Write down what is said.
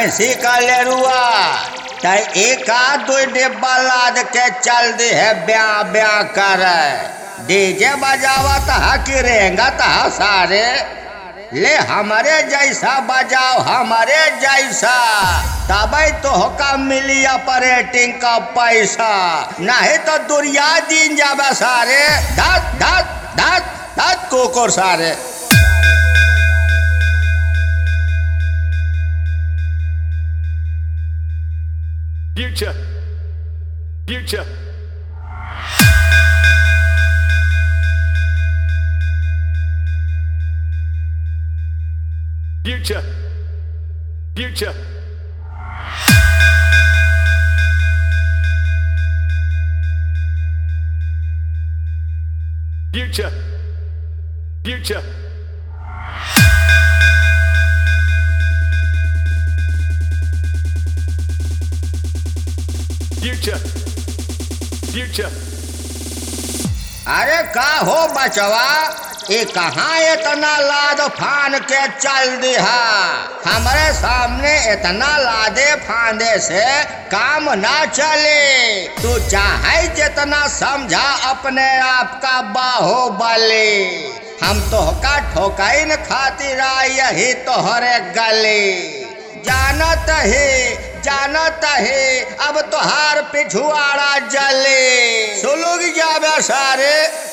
भैंसी का लेरुआ तय एक आध दो डिब्बा लाद के चल दी है ब्याह ब्याह कर डीजे बजावत है कि रेंगत है सारे ले हमारे जैसा बजाओ हमारे जैसा तबे तो होका मिली ऑपरेटिंग का पैसा नहीं तो दुनिया दिन जाबे सारे धत धत धत धत कुकुर सारे। Future. Future. Future. Future. Future. Future. Future. Future. अरे का हो बचवा ये कहाँ इतना लाद फान के चल दिहा हमारे सामने इतना लादे फांदे से काम ना चले तू चाहे जितना समझा अपने आप का बाहुबली हम तो का ठोकाई न खातिर यही तोहरे गली जानत ही अब तोहार पिछुआड़ा जले सुलग जाबे सारे।